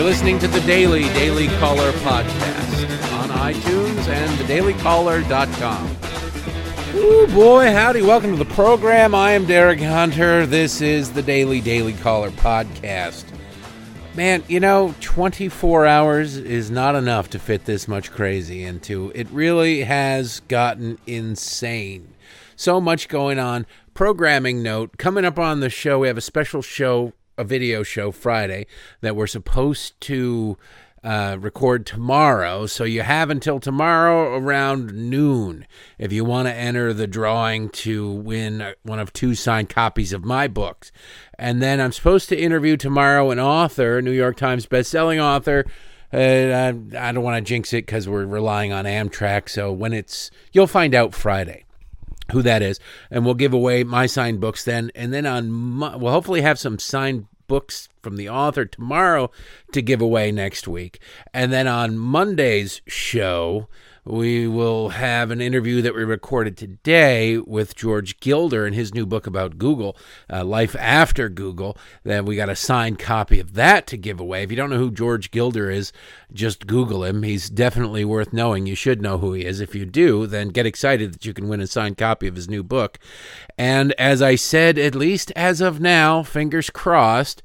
listening to the Daily Caller podcast on iTunes and thedailycaller.com. Ooh, boy, howdy. Welcome to the program. I am Derek Hunter. This is the Daily Caller podcast. Man, 24 hours is not enough to fit this much crazy into. It really has gotten insane. So much going on. Programming note, coming up on the show, we have a special show, a video show Friday that we're supposed to record tomorrow. So you have until tomorrow around noon if you want to enter the drawing to win one of 2 signed copies of my books. And then I'm supposed to interview tomorrow an author, New York Times bestselling author. I don't want to jinx it because we're relying on Amtrak. So you'll find out Friday who that is, and we'll give away my signed books then. And then we'll hopefully have some signed books from the author tomorrow to give away next week. And then on Monday's show, we will have an interview that we recorded today with George Gilder and his new book about Google, Life After Google. Then we got a signed copy of that to give away. If you don't know who George Gilder is, just Google him. He's definitely worth knowing. You should know who he is. If you do, then get excited that you can win a signed copy of his new book. And as I said, at least as of now, fingers crossed,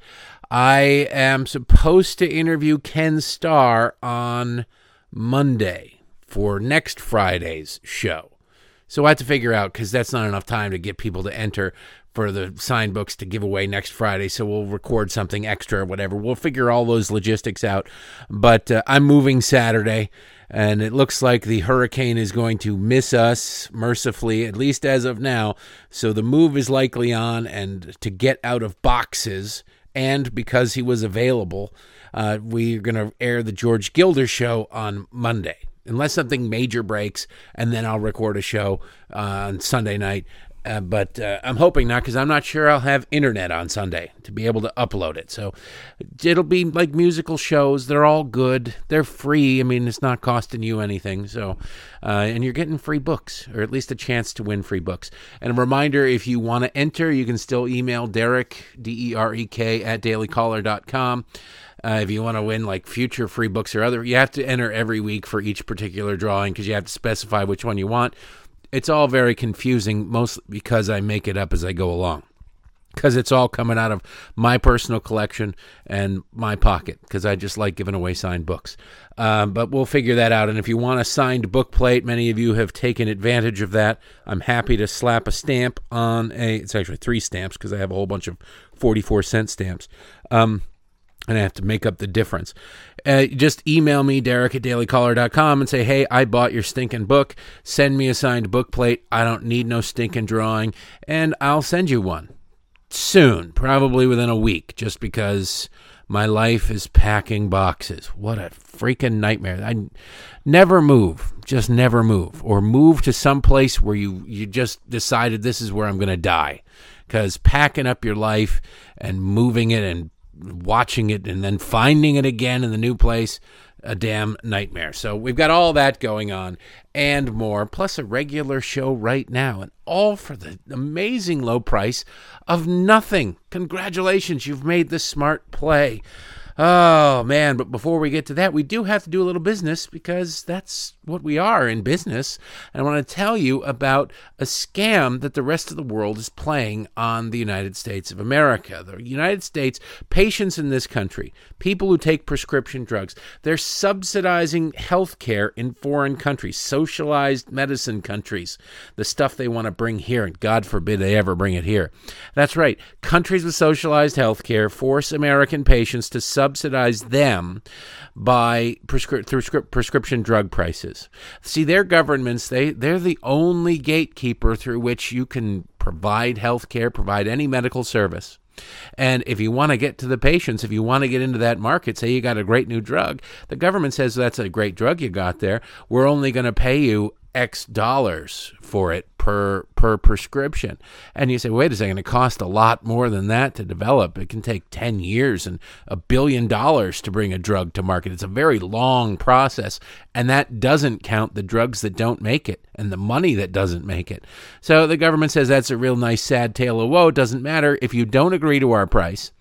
I am supposed to interview Ken Starr on Monday for next Friday's show. So I have to figure out, because that's not enough time to get people to enter for the signed books to give away next Friday. So we'll record something extra or whatever. We'll figure all those logistics out. But I'm moving Saturday, and it looks like the hurricane is going to miss us mercifully, at least as of now. So the move is likely on, and to get out of boxes, and because he was available, we're going to air the George Gilder show on Monday. Unless something major breaks, and then I'll record a show on Sunday night. But I'm hoping not, because I'm not sure I'll have internet on Sunday to be able to upload it. So it'll be like musical shows. They're all good. They're free. I mean, it's not costing you anything. So, and you're getting free books, or at least a chance to win free books. And a reminder, if you want to enter, you can still email Derek, D-E-R-E-K, at dailycaller.com. If you want to win like future free books or other, you have to enter every week for each particular drawing because you have to specify which one you want. It's all very confusing, mostly because I make it up as I go along, because it's all coming out of my personal collection and my pocket, because I just like giving away signed books. But we'll figure that out. And if you want a signed book plate, many of you have taken advantage of that. I'm happy to slap a stamp on it's actually 3 stamps because I have a whole bunch of 44-cent stamps. And I have to make up the difference. Just email me, Derek at dailycaller.com, and say, hey, I bought your stinking book. Send me a signed book plate. I don't need no stinking drawing. And I'll send you one soon, probably within a week, just because my life is packing boxes. What a freaking nightmare. I never move. Just never move. Or move to some place where you just decided this is where I'm going to die. Because packing up your life and moving it and watching it and then finding it again in the new place, a damn nightmare. So we've got all that going on and more, plus a regular show right now, and all for the amazing low price of nothing. Congratulations, you've made the smart play. Oh, man, but before we get to that, we do have to do a little business, because that's what we are in business. And I want to tell you about a scam that the rest of the world is playing on the United States of America. The United States, patients in this country, people who take prescription drugs, they're subsidizing health care in foreign countries, socialized medicine countries, the stuff they want to bring here, and God forbid they ever bring it here. That's right. Countries with socialized health care force American patients to subsidize them by through prescription drug prices. See, their governments, they're the only gatekeeper through which you can provide health care, provide any medical service. And if you want to get to the patients, if you want to get into that market, say you got a great new drug, the government says that's a great drug you got there. We're only going to pay you X dollars for it per prescription. And you say, wait a second, it costs a lot more than that to develop. It can take 10 years and $1 billion to bring a drug to market. It's a very long process, and that doesn't count the drugs that don't make it and the money that doesn't make it. So the government says that's a real nice sad tale of woe. It doesn't matter if you don't agree to our price.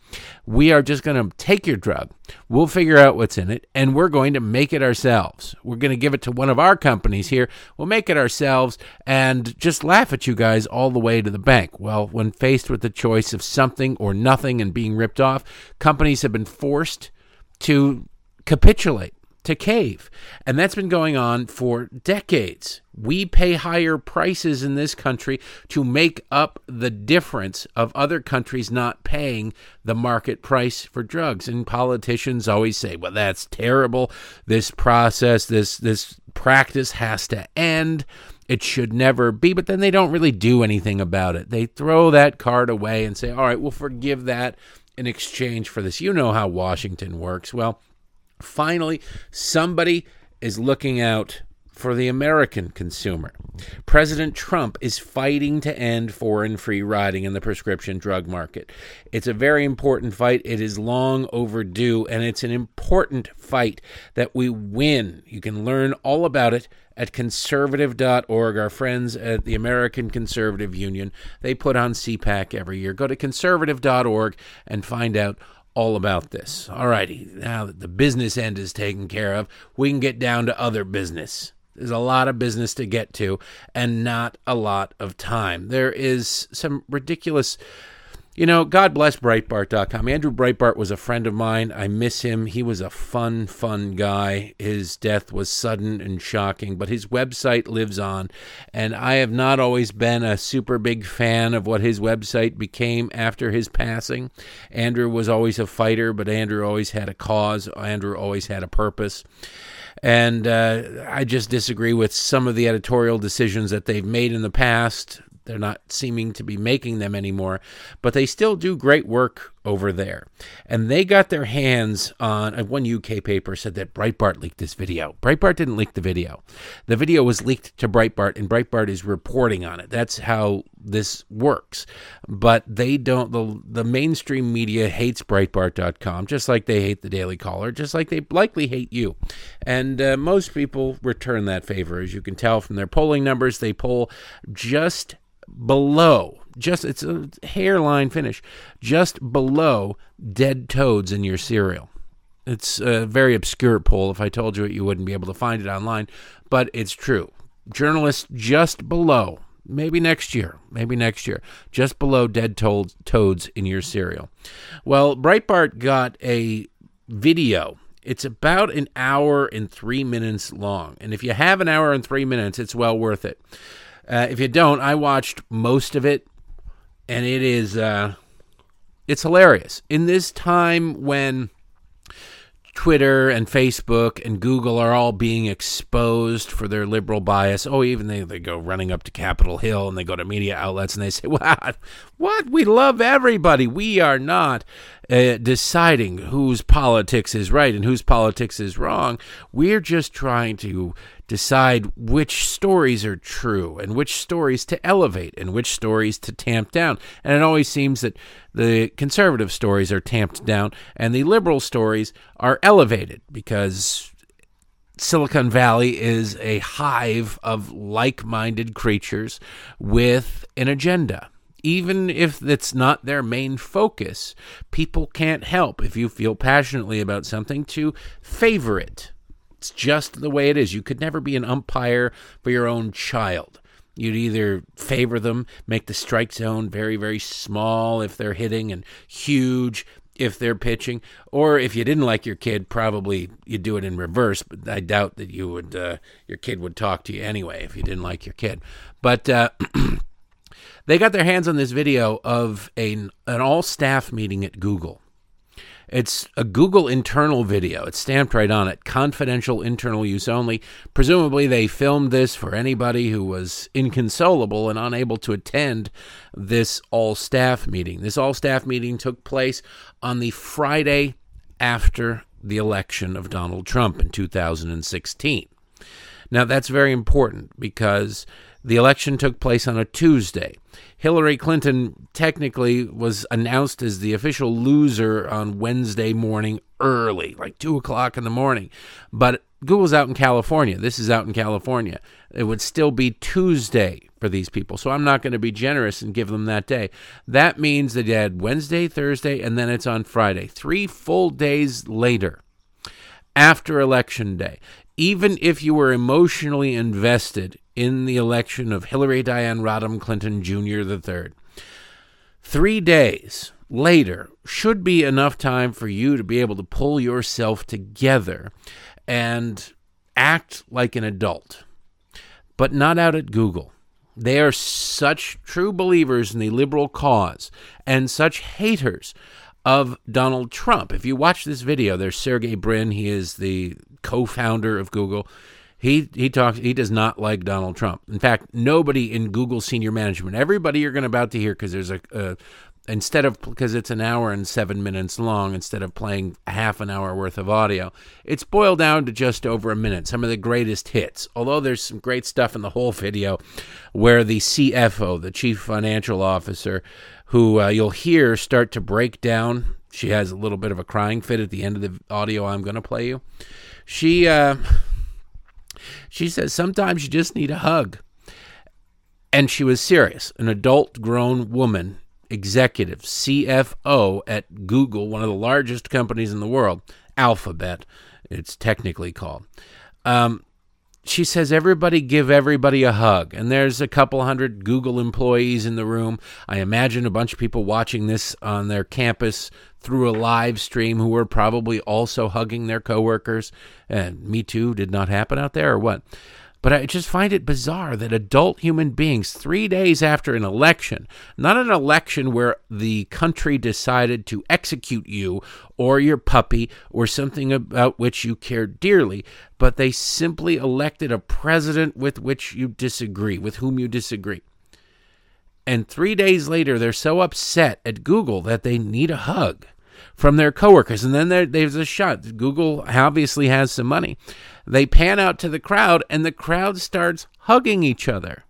We are just going to take your drug. We'll figure out what's in it, and we're going to make it ourselves. We're going to give it to one of our companies here. We'll make it ourselves and just laugh at you guys all the way to the bank. Well, when faced with the choice of something or nothing and being ripped off, companies have been forced to capitulate, to cave. And that's been going on for decades. We pay higher prices in this country to make up the difference of other countries not paying the market price for drugs. And politicians always say, well, that's terrible. This process, this practice has to end. It should never be. But then they don't really do anything about it. They throw that card away and say, all right, we'll forgive that in exchange for this. You know how Washington works. Well, finally, somebody is looking out for the American consumer. President Trump is fighting to end foreign free riding in the prescription drug market. It's a very important fight. It is long overdue, and it's an important fight that we win. You can learn all about it at conservative.org. Our friends at the American Conservative Union, they put on CPAC every year. Go to conservative.org and find out all about this. All righty, now that the business end is taken care of, we can get down to other business. There's a lot of business to get to and not a lot of time. There is some ridiculous, God bless Breitbart.com. Andrew Breitbart was a friend of mine. I miss him. He was a fun guy. His death was sudden and shocking, but his website lives on. And I have not always been a super big fan of what his website became after his passing. Andrew was always a fighter, but Andrew always had a cause. Andrew always had a purpose. And I just disagree with some of the editorial decisions that they've made in the past. They're not seeming to be making them anymore, but they still do great work over there. And they got their hands on, one UK paper said that Breitbart leaked this video. Breitbart didn't leak the video. The video was leaked to Breitbart, and Breitbart is reporting on it. That's how this works. But they don't, the mainstream media hates Breitbart.com, just like they hate the Daily Caller, just like they likely hate you. And most people return that favor. As you can tell from their polling numbers, they poll just below, it's a hairline finish, just below dead toads in your cereal. It's a very obscure poll. If I told you it, you wouldn't be able to find it online, but it's true. Journalists just below, maybe next year, just below dead toads in your cereal. Well, Breitbart got a video. It's about an hour and 3 minutes long, and if you have an hour and 3 minutes, it's well worth it. If you don't, I watched most of it, and it is, it's hilarious. In this time when Twitter and Facebook and Google are all being exposed for their liberal bias, even they go running up to Capitol Hill and they go to media outlets and they say, what? We love everybody. We are not deciding whose politics is right and whose politics is wrong. We're just trying to decide which stories are true and which stories to elevate and which stories to tamp down. And it always seems that the conservative stories are tamped down and the liberal stories are elevated because Silicon Valley is a hive of like-minded creatures with an agenda. Even if it's not their main focus, people can't help, if you feel passionately about something, to favor it. It's just the way it is. You could never be an umpire for your own child. You'd either favor them, make the strike zone very, very small if they're hitting and huge if they're pitching, or if you didn't like your kid, probably you'd do it in reverse, but I doubt that you would. Your kid would talk to you anyway if you didn't like your kid. But they got their hands on this video of an all-staff meeting at Google. It's a Google internal video. It's stamped right on it, confidential internal use only. Presumably they filmed this for anybody who was inconsolable and unable to attend this all-staff meeting. This all-staff meeting took place on the Friday after the election of Donald Trump in 2016. Now, that's very important because The election took place on a Tuesday. Hillary Clinton technically was announced as the official loser on Wednesday morning early, like 2 o'clock in the morning. But Google's out in California. This is out in California. It would still be Tuesday for these people. So I'm not going to be generous and give them that day. That means that you had Wednesday, Thursday, and then it's on Friday. 3 full days later, after Election Day. Even if you were emotionally invested in the election of Hillary Diane Rodham Clinton Jr. III, 3 days later should be enough time for you to be able to pull yourself together and act like an adult. But not out at Google. They are such true believers in the liberal cause and such haters of Donald Trump. If you watch this video, there's Sergey Brin. He is the co-founder of Google. He does not like Donald Trump. In fact, nobody in Google senior management, everybody you're going to about to hear, because there's because it's an hour and 7 minutes long, instead of playing a half an hour worth of audio, it's boiled down to just over a minute. Some of the greatest hits, although there's some great stuff in the whole video where the CFO, the chief financial officer, who you'll hear start to break down. She has a little bit of a crying fit at the end of the audio I'm going to play you. She says sometimes you just need a hug. And she was serious. An adult grown woman, executive, CFO at Google, one of the largest companies in the world, Alphabet, it's technically called. She says, everybody give everybody a hug. And there's a couple hundred Google employees in the room. I imagine a bunch of people watching this on their campus through a live stream who were probably also hugging their coworkers. And Me Too did not happen out there, or what? But I just find it bizarre that adult human beings, 3 days after an election, not an election where the country decided to execute you or your puppy or something about which you care dearly, but they simply elected a president with whom you disagree. And 3 days later, they're so upset at Google that they need a hug from their coworkers. And then there's a shot. Google obviously has some money. They pan out to the crowd, and the crowd starts hugging each other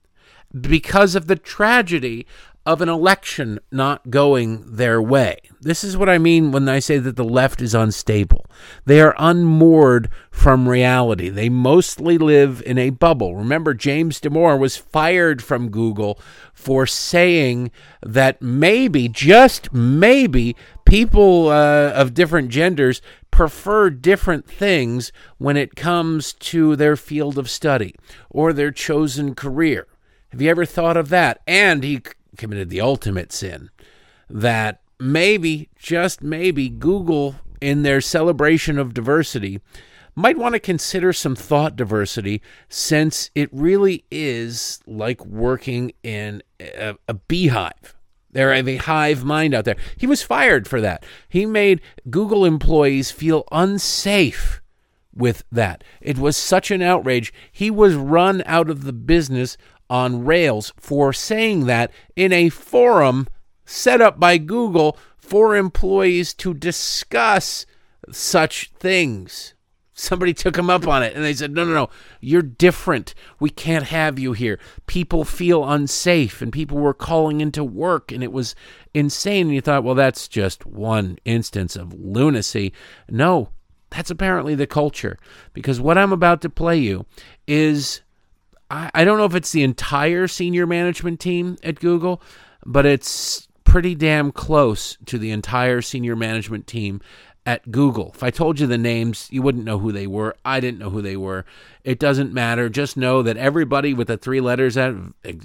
because of the tragedy of an election not going their way. This is what I mean when I say that the left is unstable. They are unmoored from reality. They mostly live in a bubble. Remember, James Damore was fired from Google for saying that maybe, just maybe, people of different genders prefer different things when it comes to their field of study or their chosen career. Have you ever thought of that? And he committed the ultimate sin that maybe, just maybe, Google, in their celebration of diversity, might want to consider some thought diversity, since it really is like working in a beehive. There have a hive mind out there. He was fired for that. He made Google employees feel unsafe with that. It was such an outrage. He was run out of the business on rails for saying that in a forum set up by Google for employees to discuss such things. Somebody took him up on it, and they said, no, you're different. We can't have you here. People feel unsafe, and people were calling into work, and it was insane. And you thought, well, that's just one instance of lunacy. No, that's apparently the culture, because what I'm about to play you is, I don't know if it's the entire senior management team at Google, but it's pretty damn close to the entire senior management team at Google. If I told you the names, you wouldn't know who they were. I didn't know who they were. It doesn't matter. Just know that everybody with the 3 letters at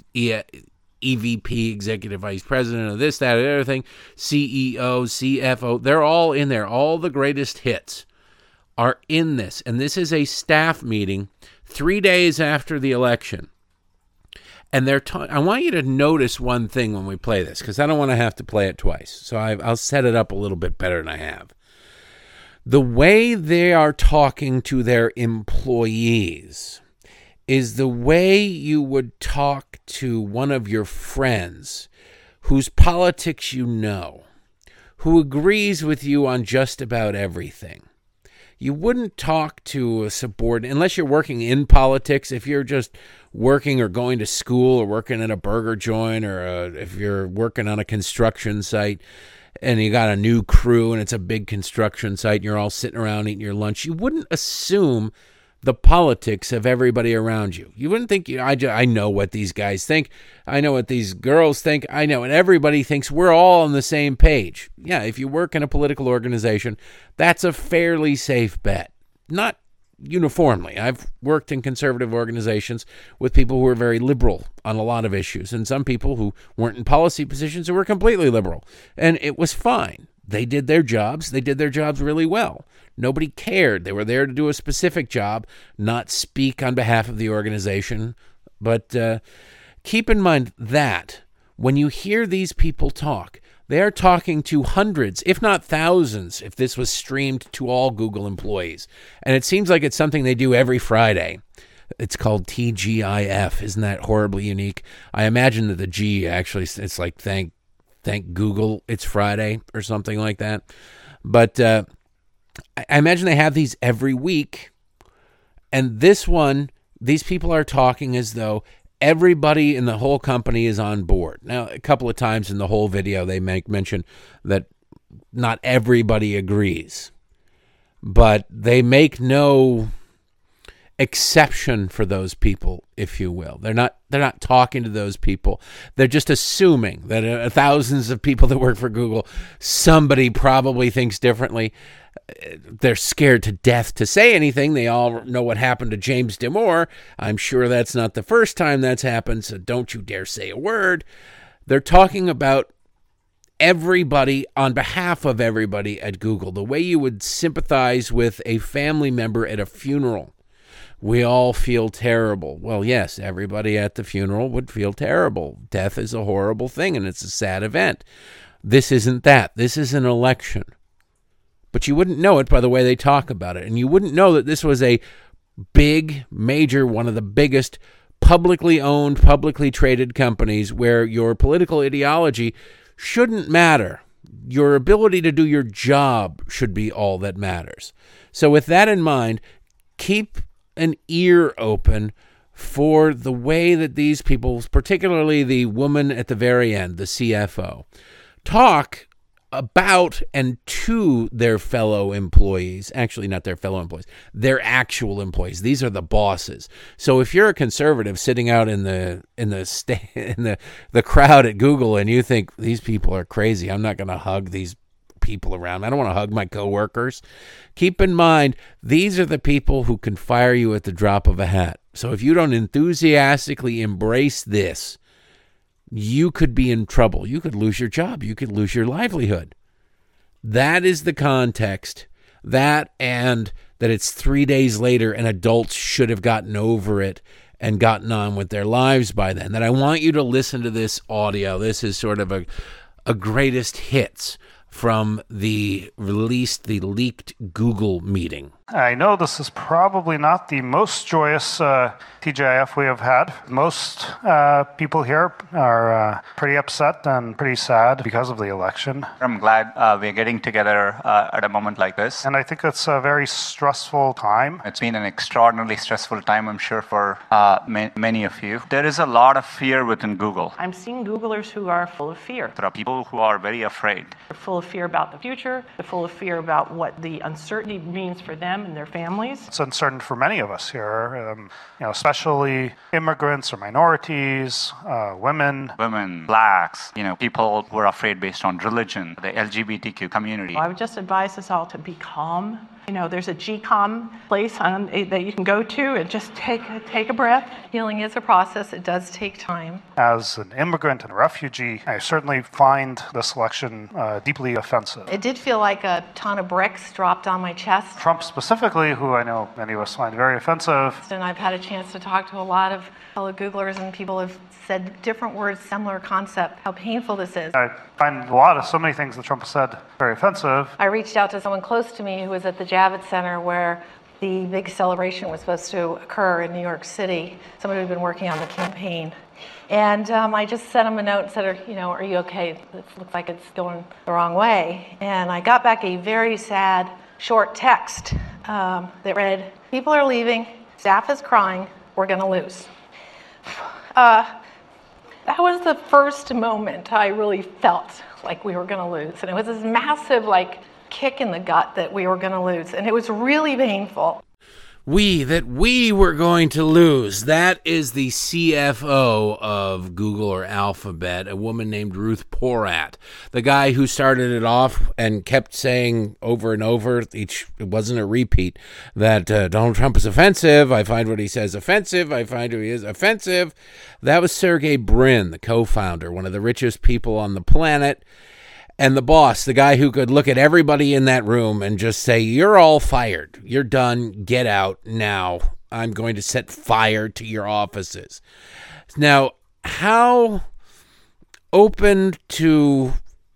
EVP, Executive Vice President of this, that, and the other thing, CEO, CFO, they're all in there. All the greatest hits are in this. And this is a staff meeting 3 days after the election. And I want you to notice one thing when we play this, because I don't want to have to play it twice. So I'll set it up a little bit better than I have. The way they are talking to their employees is the way you would talk to one of your friends whose politics you know, who agrees with you on just about everything. You wouldn't talk to a subordinate, unless you're working in politics. If you're just working or going to school or working at a burger joint, or if you're working on a construction site and you got a new crew and it's a big construction site and you're all sitting around eating your lunch, you wouldn't assume the politics of everybody around you. You wouldn't think, I know what these guys think. I know what these girls think. I know, and everybody thinks we're all on the same page. Yeah, if you work in a political organization, that's a fairly safe bet. Not uniformly. I've worked in conservative organizations with people who were very liberal on a lot of issues, and some people who weren't in policy positions who were completely liberal. And it was fine. They did their jobs. They did their jobs really well. Nobody cared. They were there to do a specific job, not speak on behalf of the organization. But keep in mind that when you hear these people talk, they are talking to hundreds, if not thousands, if this was streamed to all Google employees. And it seems like it's something they do every Friday. It's called TGIF. Isn't that horribly unique? I imagine that the G actually, it's like thank Google it's Friday or something like that. But I imagine they have these every week. And this one, these people are talking as though everybody in the whole company is on board. Now, a couple of times in the whole video, they make mention that not everybody agrees, but they make no exception for those people, if you will. They're not talking to those people. They're just assuming that thousands of people that work for Google, somebody probably thinks differently. They're scared to death to say anything. They all know what happened to James Damore. I'm sure that's not the first time that's happened, so don't you dare say a word. They're talking about everybody on behalf of everybody at Google, the way you would sympathize with a family member at a funeral. We all feel terrible. Well, yes, everybody at the funeral would feel terrible. Death is a horrible thing, and it's a sad event. This isn't that. This is an election. But you wouldn't know it by the way they talk about it. And you wouldn't know that this was a big, major, one of the biggest publicly owned, publicly traded companies where your political ideology shouldn't matter. Your ability to do your job should be all that matters. So with that in mind, keep an ear open for the way that these people, particularly the woman at the very end, the CFO, talk about and to their fellow employees. Actually, not their fellow employees, their actual employees. These are the bosses. So if you're a conservative sitting out in the crowd at Google and you think these people are crazy, I'm not going to hug these people around. I don't want to hug my coworkers. Keep in mind, these are the people who can fire you at the drop of a hat. So if you don't enthusiastically embrace this, you could be in trouble. You could lose your job. You could lose your livelihood. That is the context. That, and that it's 3 days later and adults should have gotten over it and gotten on with their lives by then. That I want you to listen to this audio. This is sort of a greatest hits from the leaked Google meeting. I know this is probably not the most joyous TGIF we have had. Most people here are pretty upset and pretty sad because of the election. I'm glad we're getting together at a moment like this. And I think it's a very stressful time. It's been an extraordinarily stressful time, I'm sure, for many of you. There is a lot of fear within Google. I'm seeing Googlers who are full of fear. There are people who are very afraid. They're full of fear about the future. They're full of fear about what the uncertainty means for them and their families. It's uncertain for many of us here, especially immigrants or minorities, women, blacks, people who are afraid based on religion, the LGBTQ community. I would just advise us all to be calm. There's a GCOM place that you can go to and just take a breath. Healing is a process. It does take time. As an immigrant and a refugee, I certainly find this election deeply offensive. It did feel like a ton of bricks dropped on my chest. Trump specifically, who I know many of us find very offensive. And I've had a chance to talk to a lot of fellow Googlers, and people have said different words, similar concept, how painful this is. I find so many things that Trump said very offensive. I reached out to someone close to me who was at the Javits Center where the big celebration was supposed to occur in New York City, somebody who'd been working on the campaign. And I just sent him a note and said, are you okay? It looks like it's going the wrong way. And I got back a very sad, short text that read, people are leaving, staff is crying, we're going to lose. That was the first moment I really felt like we were going to lose. And it was this massive, kick in the gut that we were going to lose. And it was really painful. That we were going to lose. That is the CFO of Google or Alphabet, a woman named Ruth Porat, the guy who started it off and kept saying over and over, it wasn't a repeat, that Donald Trump is offensive. I find what he says offensive. I find who he is offensive. That was Sergey Brin, the co-founder, one of the richest people on the planet. And the boss, the guy who could look at everybody in that room and just say, you're all fired. You're done. Get out now. I'm going to set fire to your offices. Now, how open to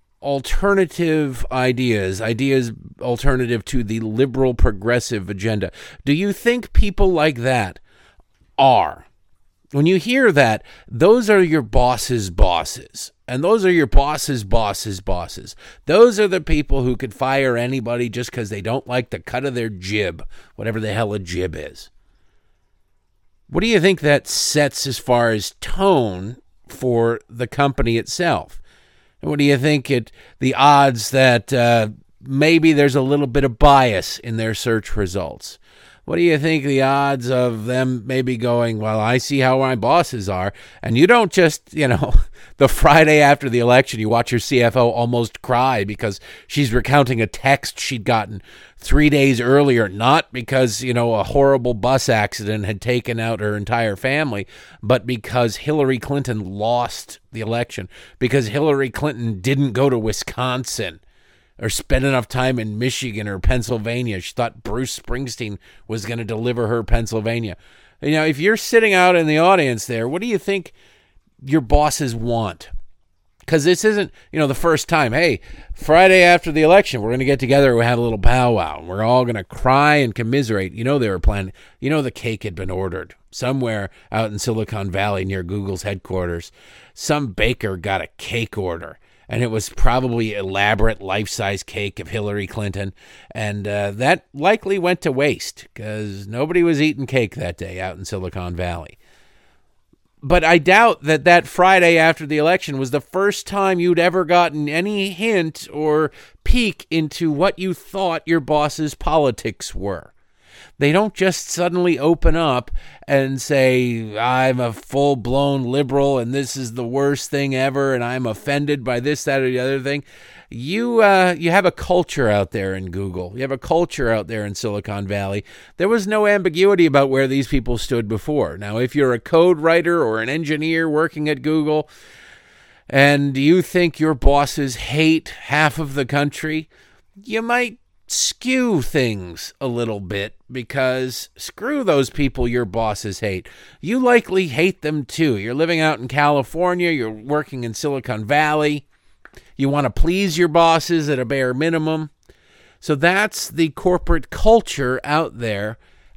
alternative ideas alternative to the liberal progressive agenda, do you think people like that are? When you hear that, those are your boss's bosses. And those are your boss's bosses' bosses. Those are the people who could fire anybody just because they don't like the cut of their jib, whatever the hell a jib is. What do you think that sets as far as tone for the company itself? And what do you think the odds that maybe there's a little bit of bias in their search results? What do you think the odds of them maybe going, well, I see how my bosses are, and you don't just, the Friday after the election, you watch your CFO almost cry because she's recounting a text she'd gotten 3 days earlier, not because, a horrible bus accident had taken out her entire family, but because Hillary Clinton lost the election, because Hillary Clinton didn't go to Wisconsin or spend enough time in Michigan or Pennsylvania. She thought Bruce Springsteen was going to deliver her Pennsylvania. If you're sitting out in the audience there, what do you think your bosses want? Because this isn't, the first time. Hey, Friday after the election, we're going to get together. We have a little powwow. We're all going to cry and commiserate. They were planning. The cake had been ordered somewhere out in Silicon Valley near Google's headquarters. Some baker got a cake order. And it was probably elaborate life-size cake of Hillary Clinton. And that likely went to waste because nobody was eating cake that day out in Silicon Valley. But I doubt that Friday after the election was the first time you'd ever gotten any hint or peek into what you thought your boss's politics were. They don't just suddenly open up and say, I'm a full-blown liberal and this is the worst thing ever and I'm offended by this, that, or the other thing. You have a culture out there in Google. You have a culture out there in Silicon Valley. There was no ambiguity about where these people stood before. Now, if you're a code writer or an engineer working at Google and you think your bosses hate half of the country, you might skew things a little bit because screw those people your bosses hate. You likely hate them too. You're living out in California. You're working in Silicon Valley. You want to please your bosses at a bare minimum. So that's the corporate culture out there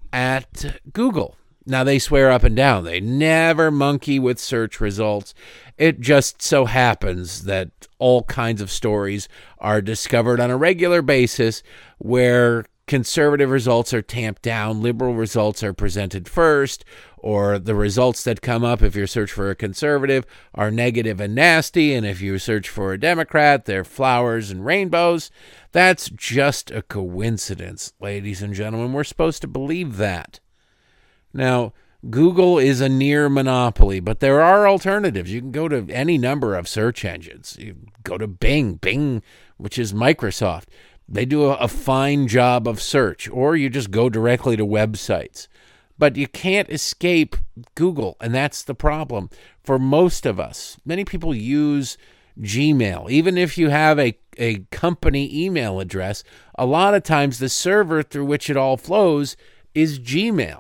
at Google. Now, they swear up and down. They never monkey with search results. It just so happens that all kinds of stories are discovered on a regular basis where conservative results are tamped down, liberal results are presented first, or the results that come up if you search for a conservative are negative and nasty, and if you search for a Democrat, they're flowers and rainbows. That's just a coincidence, ladies and gentlemen. We're supposed to believe that. Now, Google is a near monopoly, but there are alternatives. You can go to any number of search engines. You go to Bing, which is Microsoft. They do a fine job of search, or you just go directly to websites. But you can't escape Google, and that's the problem for most of us. Many people use Gmail. Even if you have a company email address, a lot of times the server through which it all flows is Gmail.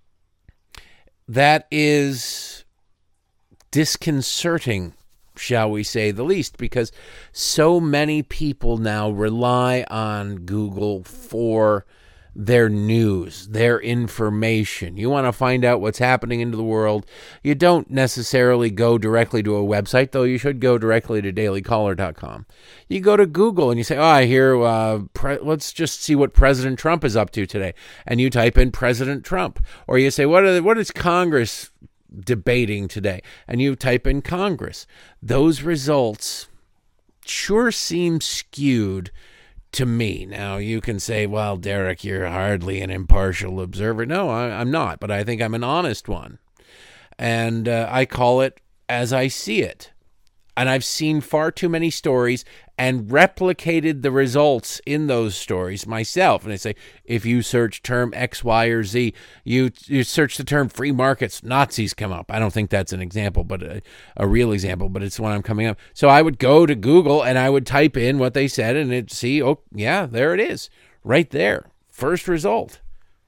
That is disconcerting, shall we say the least, because so many people now rely on Google for their news, their information. You want to find out what's happening into the world. You don't necessarily go directly to a website, though you should go directly to dailycaller.com. You go to Google and you say, I hear, let's just see what President Trump is up to today. And you type in President Trump. Or you say, what is Congress debating today, and you type in Congress, those results sure seem skewed to me. Now, you can say, well, Derek, you're hardly an impartial observer. No, I'm not, but I think I'm an honest one. And I call it as I see it. And I've seen far too many stories and replicated the results in those stories myself. And I say, if you search term X, Y, or Z, you search the term free markets, Nazis come up. I don't think that's an example, but a real example, but it's one I'm coming up. So I would go to Google and I would type in what they said and it'd see, oh, yeah, there it is, right there. First result.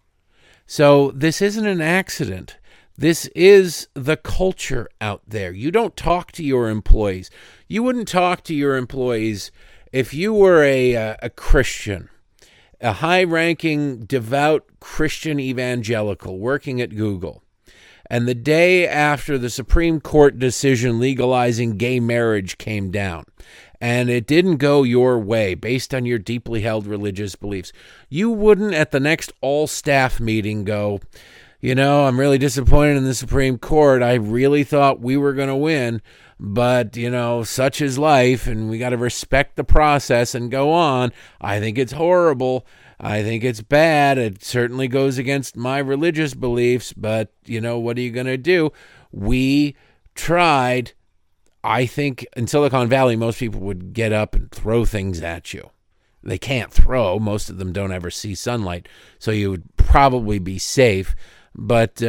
So this isn't an accident. This is the culture out there. You don't talk to your employees. You wouldn't talk to your employees if you were a Christian, a high-ranking, devout Christian evangelical working at Google. And the day after the Supreme Court decision legalizing gay marriage came down, and it didn't go your way based on your deeply held religious beliefs, you wouldn't at the next all-staff meeting go, you know, I'm really disappointed in the Supreme Court. I really thought we were going to win, but, you know, such is life, and we got to respect the process and go on. I think it's horrible. I think it's bad. It certainly goes against my religious beliefs, but, you know, what are you going to do? We tried. I think in Silicon Valley, most people would get up and throw things at you. They can't throw. Most of them don't ever see sunlight, so you would probably be safe. But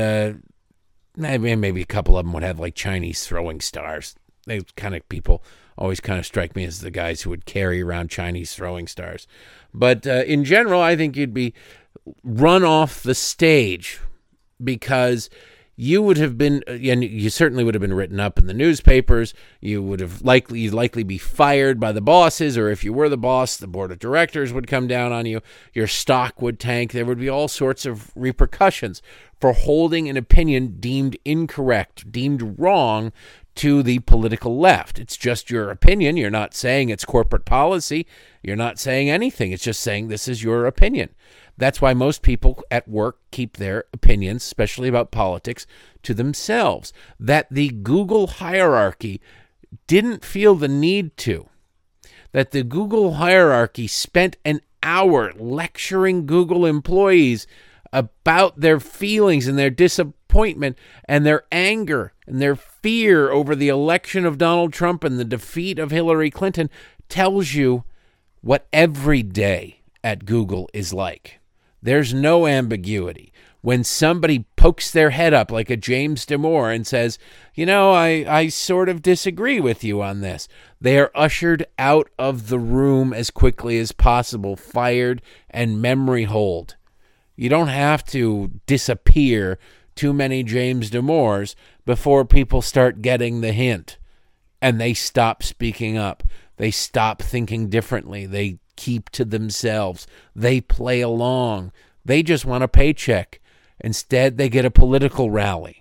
maybe a couple of them would have like Chinese throwing stars. They kind of people always kind of strike me as the guys who would carry around Chinese throwing stars. But in general, I think you'd be run off the stage because you would have been, and you certainly would have been written up in the newspapers. You'd likely be fired by the bosses, or if you were the boss, the board of directors would come down on you. Your stock would tank. There would be all sorts of repercussions for holding an opinion deemed incorrect, deemed wrong to the political left. It's just your opinion. You're not saying it's corporate policy. You're not saying anything. It's just saying this is your opinion. That's why most people at work keep their opinions, especially about politics, to themselves. That the Google hierarchy didn't feel the need to. That the Google hierarchy spent an hour lecturing Google employees about their feelings and their disappointment and their anger and their fear over the election of Donald Trump and the defeat of Hillary Clinton tells you what every day at Google is like. There's no ambiguity. When somebody pokes their head up like a James Damore and says, you know, I sort of disagree with you on this, they are ushered out of the room as quickly as possible, fired and memory holed. You don't have to disappear too many James Damores before people start getting the hint and they stop speaking up. They stop thinking differently. They keep to themselves. They play along. They just want a paycheck. Instead, they get a political rally.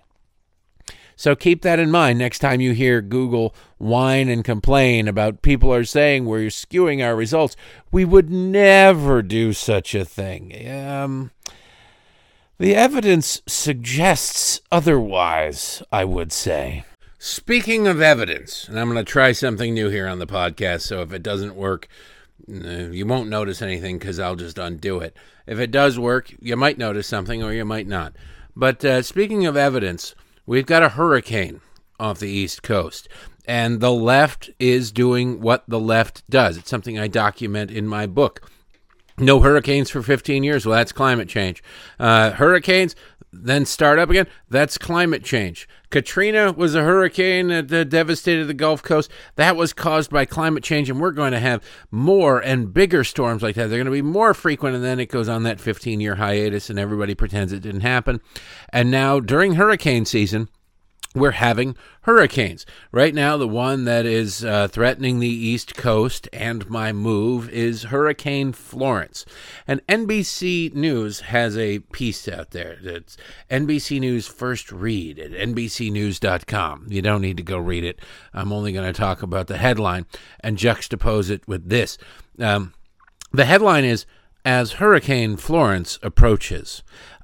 So keep that in mind next time you hear Google whine and complain about people are saying we're skewing our results. We would never do such a thing. The evidence suggests otherwise, I would say. Speaking of evidence, and I'm going to try something new here on the podcast, so if it doesn't work, you won't notice anything because I'll just undo it. If it does work, you might notice something or you might not. But speaking of evidence, we've got a hurricane off the East Coast, and the left is doing what the left does. It's something I document in my book. No hurricanes for 15 years. Well, that's climate change. Hurricanes, then start up again. That's climate change. Katrina was a hurricane that devastated the Gulf Coast. That was caused by climate change, and we're going to have more and bigger storms like that. They're going to be more frequent, and then it goes on that 15-year hiatus, and everybody pretends it didn't happen. And now, during hurricane season, we're having hurricanes. Right now, the one that is threatening the East Coast and my move is Hurricane Florence. And NBC News has a piece out there. That's NBC News First Read at NBCnews.com. You don't need to go read it. I'm only going to talk about the headline and juxtapose it with this. The headline is, as Hurricane Florence approaches.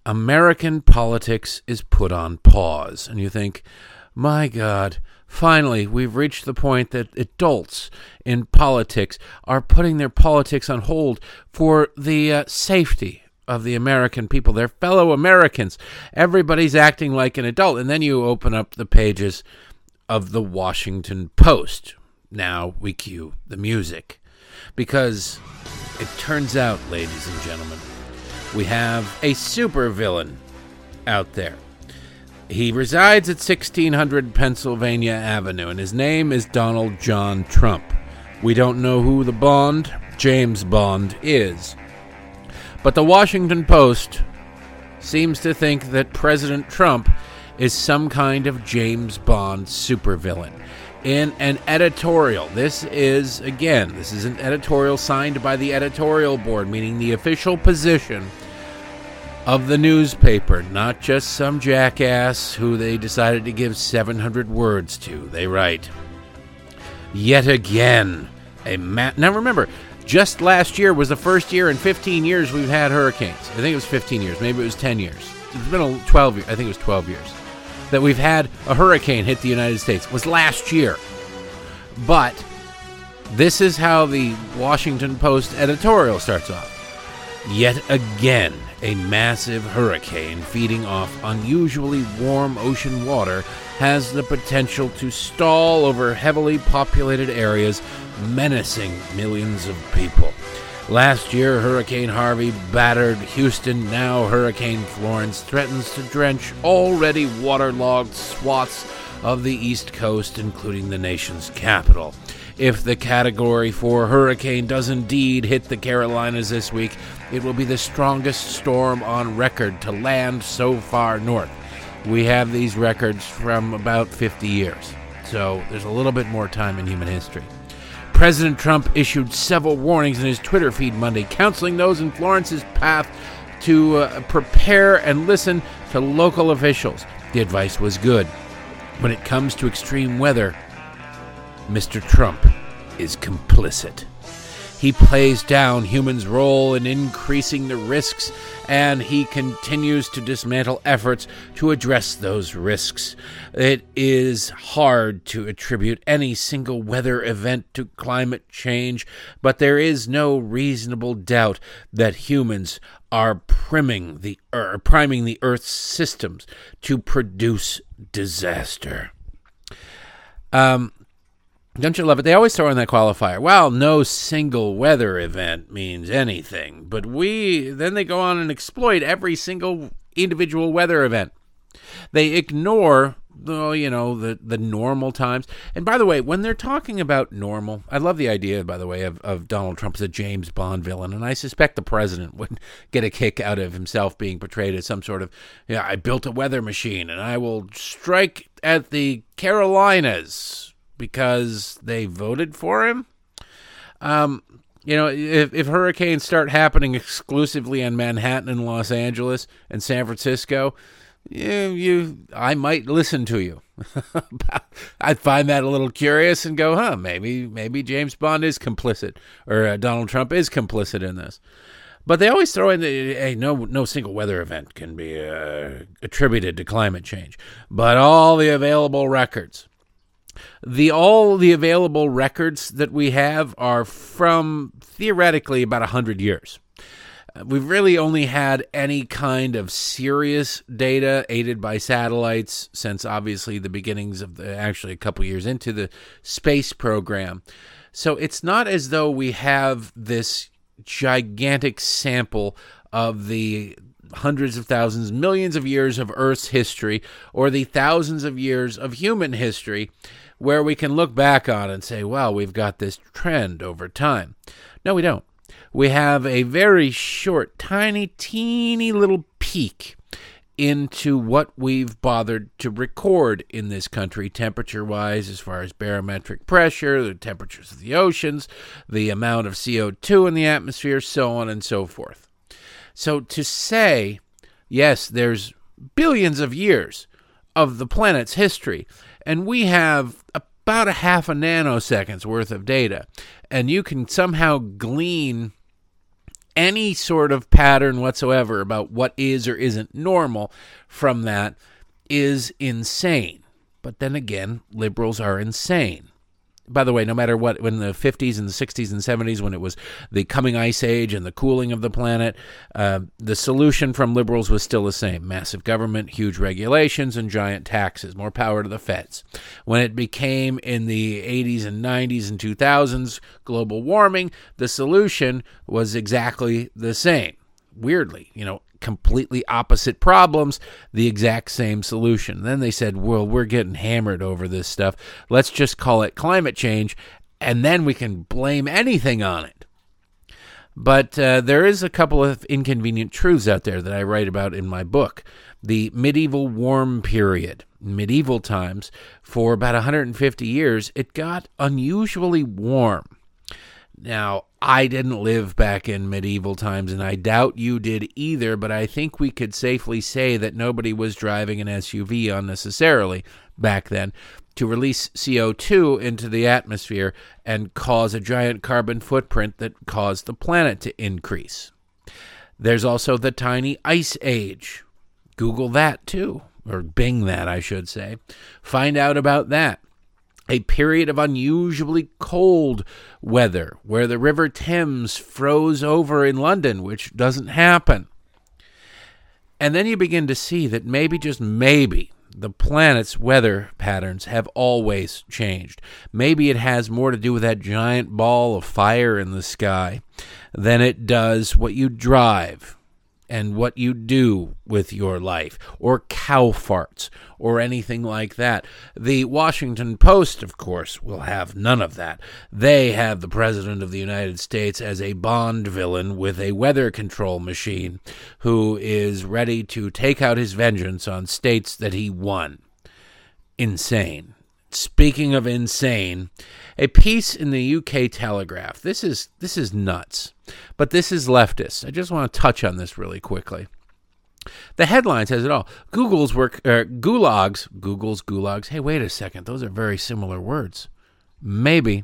American politics is put on pause. And you think, my God, finally, we've reached the point that adults in politics are putting their politics on hold for the safety of the American people, their fellow Americans. Everybody's acting like an adult. And then you open up the pages of the Washington Post. Now we cue the music. Because it turns out, ladies and gentlemen, we have a supervillain out there. He resides at 1600 Pennsylvania Avenue, and his name is Donald John Trump. We don't know who the Bond, James Bond, is. But the Washington Post seems to think that President Trump is some kind of James Bond supervillain. In an editorial, this is an editorial signed by the editorial board, meaning the official position of the newspaper, not just some jackass who they decided to give 700 words to. They write, yet again, now remember, just last year was the first year in 15 years we've had hurricanes. I think it was 15 years. Maybe it was 10 years. It's been 12 years. I think it was 12 years that we've had a hurricane hit the United States. It was last year. But this is how the Washington Post editorial starts off. Yet again, a massive hurricane feeding off unusually warm ocean water has the potential to stall over heavily populated areas, menacing millions of people. Last year, Hurricane Harvey battered Houston. Now Hurricane Florence threatens to drench already waterlogged swaths of the East Coast, including the nation's capital. If the Category 4 hurricane does indeed hit the Carolinas this week, it will be the strongest storm on record to land so far north. We have these records from about 50 years, so there's a little bit more time in human history. President Trump issued several warnings in his Twitter feed Monday, counseling those in Florence's path to prepare and listen to local officials. The advice was good. When it comes to extreme weather, Mr. Trump is complicit. He plays down humans' role in increasing the risks, and he continues to dismantle efforts to address those risks. It is hard to attribute any single weather event to climate change, but there is no reasonable doubt that humans are priming the Earth's systems to produce disaster. Don't you love it? They always throw in that qualifier. Well, no single weather event means anything. But then they go on and exploit every single individual weather event. They ignore the normal times. And by the way, when they're talking about normal, I love the idea, by the way, of Donald Trump as a James Bond villain. And I suspect the president would get a kick out of himself being portrayed as some sort of, I built a weather machine and I will strike at the Carolinas because they voted for him. If hurricanes start happening exclusively in Manhattan and Los Angeles and San Francisco, I might listen to you. I'd find that a little curious and go, maybe James Bond is complicit, or Donald Trump is complicit in this. But they always throw in no single weather event can be attributed to climate change, but all the available records. All the available records that we have are from theoretically about 100 years. We've really only had any kind of serious data aided by satellites since obviously the beginnings of actually a couple years into the space program. So it's not as though we have this gigantic sample of the hundreds of thousands, millions of years of Earth's history, or the thousands of years of human history, where we can look back on and say, well, we've got this trend over time. No, we don't. We have a very short, tiny, teeny little peek into what we've bothered to record in this country, temperature-wise, as far as barometric pressure, the temperatures of the oceans, the amount of CO2 in the atmosphere, so on and so forth. So to say, yes, there's billions of years of the planet's history, and we have about a half a nanosecond's worth of data, and you can somehow glean any sort of pattern whatsoever about what is or isn't normal from that is insane. But then again, liberals are insane. By the way, no matter what, when the 50s and the 60s and 70s, when it was the coming ice age and the cooling of the planet, the solution from liberals was still the same. Massive government, huge regulations, and giant taxes. More power to the feds. When it became in the 80s and 90s and 2000s, global warming, the solution was exactly the same. Weirdly, completely opposite problems, the exact same solution. Then they said, well, we're getting hammered over this stuff. Let's just call it climate change, and then we can blame anything on it. But there is a couple of inconvenient truths out there that I write about in my book. The medieval warm period, medieval times, for about 150 years, it got unusually warm. Now, I didn't live back in medieval times, and I doubt you did either, but I think we could safely say that nobody was driving an SUV unnecessarily back then to release CO2 into the atmosphere and cause a giant carbon footprint that caused the planet to increase. There's also the tiny ice age. Google that too, or Bing that, I should say. Find out about that. A period of unusually cold weather where the River Thames froze over in London, which doesn't happen. And then you begin to see that maybe, just maybe, the planet's weather patterns have always changed. Maybe it has more to do with that giant ball of fire in the sky than it does what you drive and what you do with your life, or cow farts, or anything like that. The Washington Post, of course, will have none of that. They have the President of the United States as a Bond villain with a weather control machine who is ready to take out his vengeance on states that he won. Insane. Speaking of insane, a piece in the UK Telegraph. This is nuts, but this is leftist. I just want to touch on this really quickly. The headline says it all. Google's gulags. Hey, wait a second. Those are very similar words. Maybe.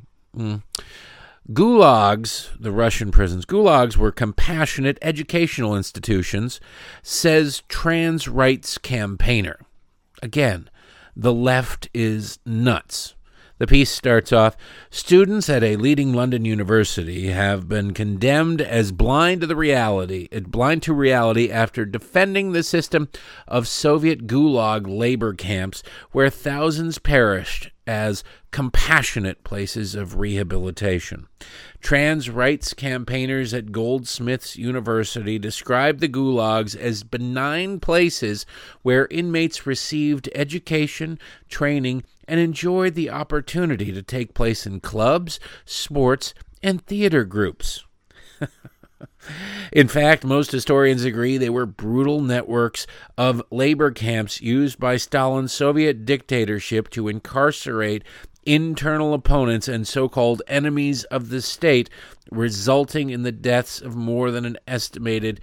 Gulags, the Russian prisons, gulags were compassionate educational institutions, says trans rights campaigner. Again, the left is nuts. The piece starts off, students at a leading London university have been condemned as blind to reality after defending the system of Soviet gulag labor camps where thousands perished as compassionate places of rehabilitation. Trans rights campaigners at Goldsmiths University described the gulags as benign places where inmates received education, training, and enjoyed the opportunity to take place in clubs, sports, and theater groups. In fact, most historians agree they were brutal networks of labor camps used by Stalin's Soviet dictatorship to incarcerate internal opponents and so-called enemies of the state, resulting in the deaths of more than an estimated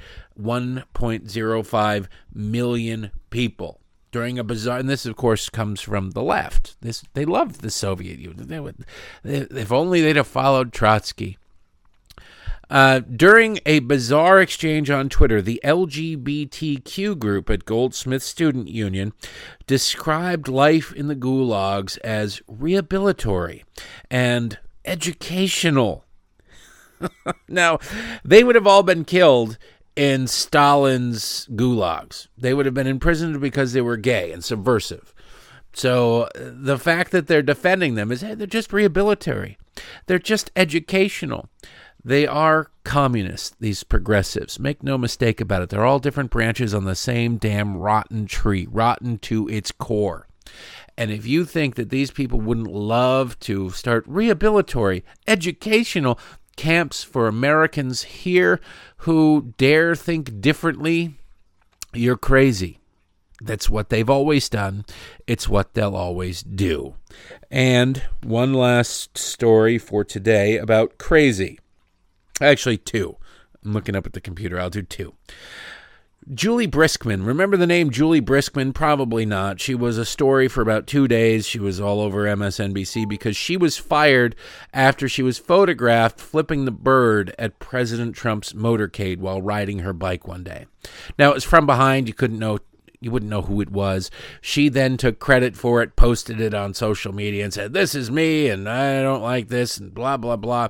1.05 million people. During a bizarre, and this of course comes from the left. They loved the Soviet Union. If only they'd have followed Trotsky. During a bizarre exchange on Twitter, the LGBTQ group at Goldsmith Student Union described life in the gulags as rehabilitory and educational. Now, they would have all been killed in Stalin's gulags. They would have been imprisoned because they were gay and subversive. So the fact that they're defending them is, hey, they're just rehabilitory. They're just educational. They are communists, these progressives. Make no mistake about it. They're all different branches on the same damn rotten tree, rotten to its core. And if you think that these people wouldn't love to start rehabilitory, educational camps for Americans here who dare think differently, you're crazy. That's what they've always done. It's what they'll always do. And one last story for today about crazy. Actually, two. I'm looking up at the computer. I'll do two. Julie Briskman. Remember the name Julie Briskman? Probably not. She was a story for about 2 days. She was all over MSNBC because she was fired after she was photographed flipping the bird at President Trump's motorcade while riding her bike one day. Now, it was from behind. You wouldn't know who it was. She then took credit for it, posted it on social media and said, "This is me, and I don't like this," and blah, blah, blah.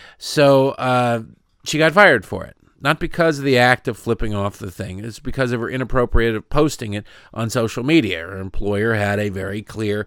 So she got fired for it. Not because of the act of flipping off the thing. It's because of her inappropriate posting it on social media. Her employer had a very clear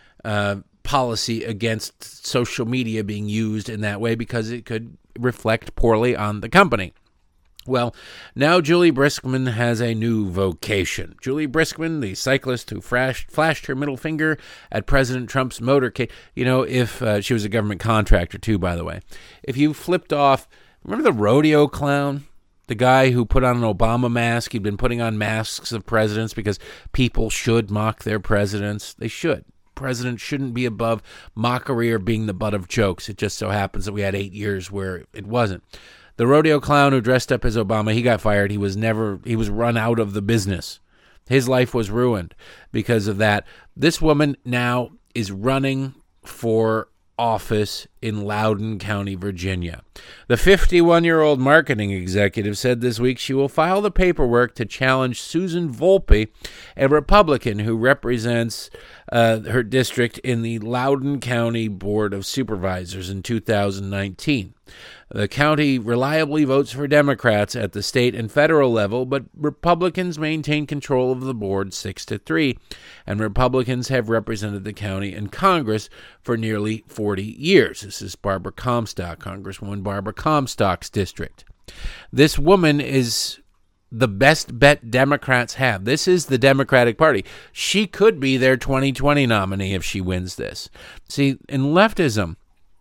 policy against social media being used in that way because it could reflect poorly on the company. Well, now Julie Briskman has a new vocation. Julie Briskman, the cyclist who flashed her middle finger at President Trump's motorcade. You know, if she was a government contractor, too, by the way. If you flipped off... Remember the rodeo clown? The guy who put on an Obama mask? He'd been putting on masks of presidents because people should mock their presidents. They should. Presidents shouldn't be above mockery or being the butt of jokes. It just so happens that we had 8 years where it wasn't. The rodeo clown who dressed up as Obama, he got fired. He was run out of the business. His life was ruined because of that. This woman now is running for office in Loudoun County, Virginia. The 51-year-old marketing executive said this week she will file the paperwork to challenge Susan Volpe, a Republican who represents her district in the Loudoun County Board of Supervisors in 2019. The county reliably votes for Democrats at the state and federal level, but Republicans maintain control of the board 6-3, and Republicans have represented the county in Congress for nearly 40 years. This is Barbara Comstock, Congresswoman Barbara Comstock's district. This woman is the best bet Democrats have. This is the Democratic Party. She could be their 2020 nominee if she wins this. See, in leftism,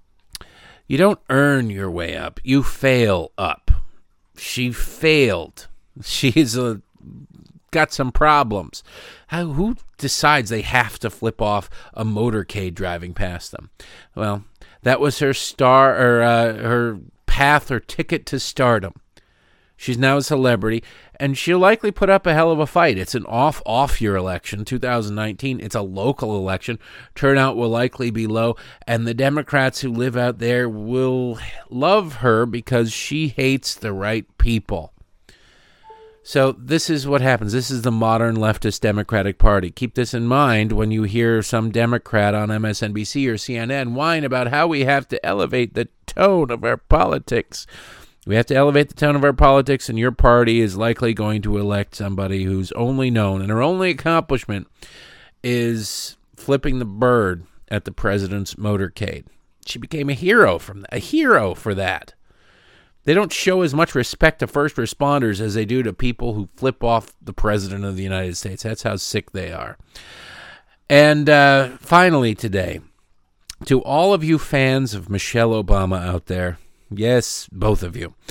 you don't earn your way up. You fail up. She failed. She's got some problems. Who decides they have to flip off a motorcade driving past them? Well, that was her her path, her ticket to stardom. She's now a celebrity, and she'll likely put up a hell of a fight. It's an off-year election, 2019. It's a local election. Turnout will likely be low, and the Democrats who live out there will love her because she hates the right people. So this is what happens. This is the modern leftist Democratic Party. Keep this in mind when you hear some Democrat on MSNBC or CNN whine about how we have to elevate the tone of our politics. We have to elevate the tone of our politics, and your party is likely going to elect somebody who's only known, and her only accomplishment is flipping the bird at the president's motorcade. She became a hero for that. They don't show as much respect to first responders as they do to people who flip off the president of the United States. That's how sick they are. And finally today, to all of you fans of Michelle Obama out there, yes, both of you.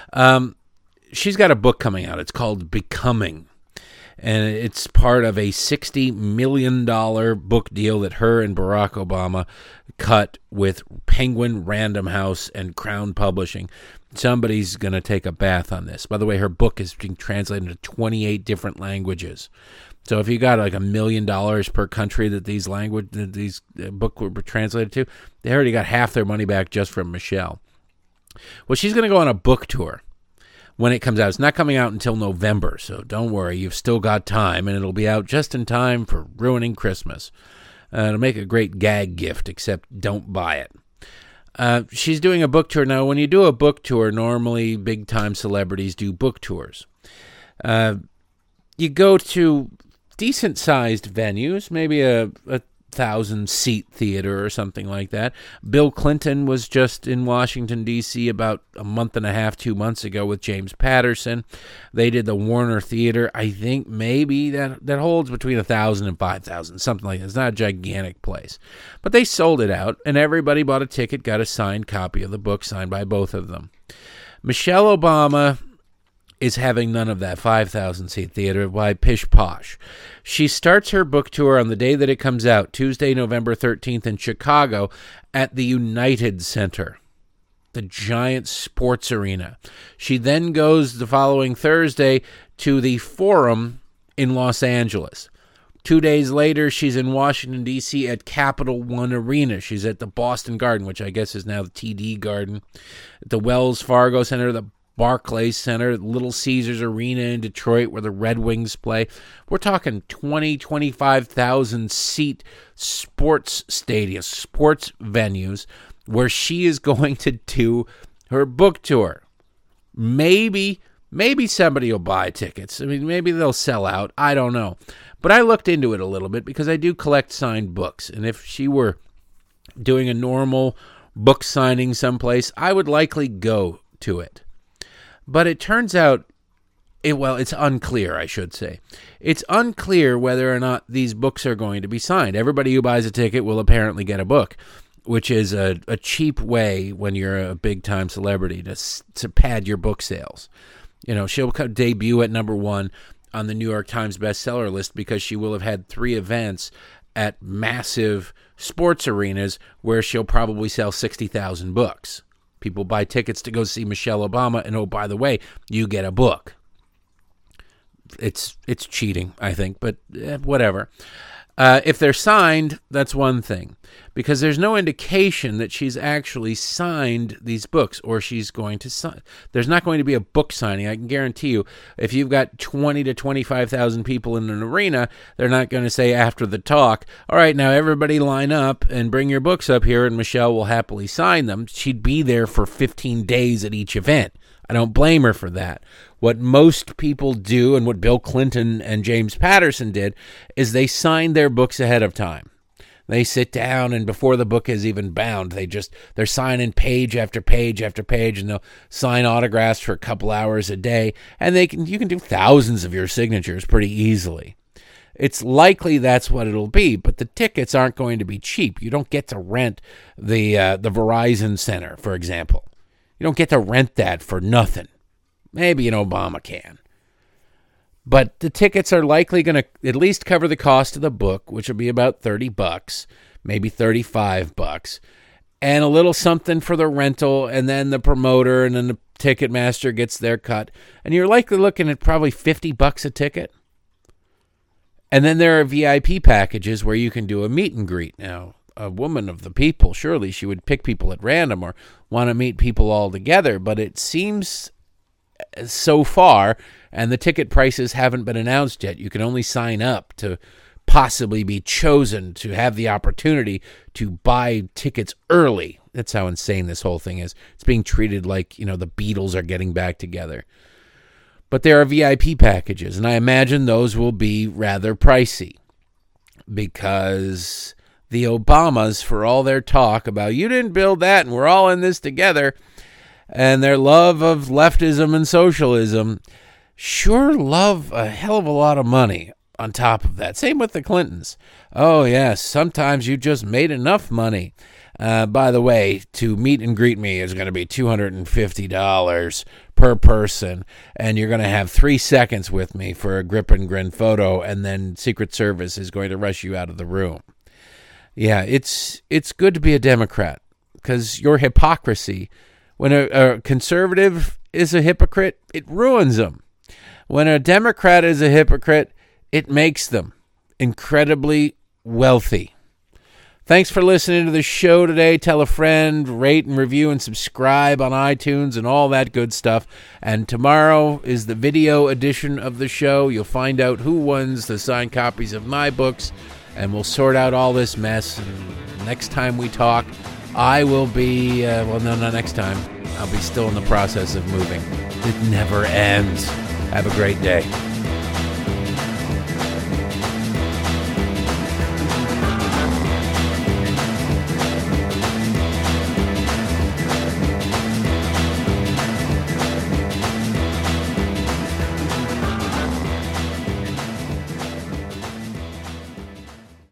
She's got a book coming out. It's called Becoming. And it's part of a $60 million book deal that her and Barack Obama cut with Penguin Random House and Crown Publishing. Somebody's going to take a bath on this. By the way, her book is being translated into 28 different languages. So if you got like $1 million per country that these book were translated to, they already got half their money back just from Michelle. Well, she's going to go on a book tour when it comes out. It's not coming out until November, so don't worry. You've still got time, and it'll be out just in time for ruining Christmas. It'll make a great gag gift, except don't buy it. She's doing a book tour. Now, when you do a book tour, normally big-time celebrities do book tours. You go to decent-sized venues, maybe a 1,000-seat theater or something like that. Bill Clinton was just in Washington, D.C. about a month and a half, 2 months ago with James Patterson. They did the Warner Theater. I think maybe that holds between 1,000 and 5,000, something like that. It's not a gigantic place. But they sold it out, and everybody bought a ticket, got a signed copy of the book signed by both of them. Michelle Obama is having none of that 5,000-seat theater by pish posh. She starts her book tour on the day that it comes out, Tuesday, November 13th in Chicago at the United Center, the giant sports arena. She then goes the following Thursday to the Forum in Los Angeles. 2 days later, she's in Washington, D.C. at Capital One Arena. She's at the Boston Garden, which I guess is now the TD Garden, the Wells Fargo Center, the Barclays Center, Little Caesars Arena in Detroit where the Red Wings play. We're talking 25,000 seat sports stadiums, sports venues where she is going to do her book tour. Maybe somebody will buy tickets. I mean, maybe they'll sell out. I don't know. But I looked into it a little bit because I do collect signed books. And if she were doing a normal book signing someplace, I would likely go to it. But it turns out, it's unclear, I should say. It's unclear whether or not these books are going to be signed. Everybody who buys a ticket will apparently get a book, which is a cheap way when you're a big-time celebrity to pad your book sales. You know, she'll debut at number 1 on the New York Times bestseller list because she will have had 3 events at massive sports arenas where she'll probably sell 60,000 books. People buy tickets to go see Michelle Obama, and oh, by the way, you get a book. It's cheating, I think, but whatever. If they're signed, that's one thing, because there's no indication that she's actually signed these books or she's going to sign. There's not going to be a book signing. I can guarantee you, if you've got 20 to 25,000 people in an arena, they're not going to say after the talk, all right, now everybody line up and bring your books up here and Michelle will happily sign them. She'd be there for 15 days at each event. I don't blame her for that. What most people do, and what Bill Clinton and James Patterson did, is they signed their books ahead of time. They sit down, and before the book is even bound, they're signing page after page after page, and they'll sign autographs for a couple hours a day, and you can do thousands of your signatures pretty easily. It's likely that's what it'll be, but the tickets aren't going to be cheap. You don't get to rent the Verizon Center, for example. You don't get to rent that for nothing. Maybe an Obama can. But the tickets are likely going to at least cover the cost of the book, which will be about $30, maybe $35, and a little something for the rental, and then the promoter, and then the Ticketmaster gets their cut. And you're likely looking at probably $50 a ticket. And then there are VIP packages where you can do a meet and greet. Now, a woman of the people, surely she would pick people at random or want to meet people all together, but it seems so far, and the ticket prices haven't been announced yet, you can only sign up to possibly be chosen to have the opportunity to buy tickets early. That's how insane this whole thing is. It's being treated like, the Beatles are getting back together. But there are VIP packages, and I imagine those will be rather pricey because the Obamas, for all their talk about you didn't build that and we're all in this together, and their love of leftism and socialism, sure love a hell of a lot of money on top of that. Same with the Clintons. Oh, yes, sometimes you just made enough money. By the way, to meet and greet me is going to be $250 per person, and you're going to have 3 seconds with me for a grip and grin photo, and then Secret Service is going to rush you out of the room. Yeah, it's good to be a Democrat, because your hypocrisy, when a conservative is a hypocrite, it ruins them. When a Democrat is a hypocrite, it makes them incredibly wealthy. Thanks for listening to the show today. Tell a friend, rate and review and subscribe on iTunes and all that good stuff. And tomorrow is the video edition of the show. You'll find out who wins the signed copies of my books, and we'll sort out all this mess. And next time we talk, I will be, not next time. I'll be still in the process of moving. It never ends. Have a great day.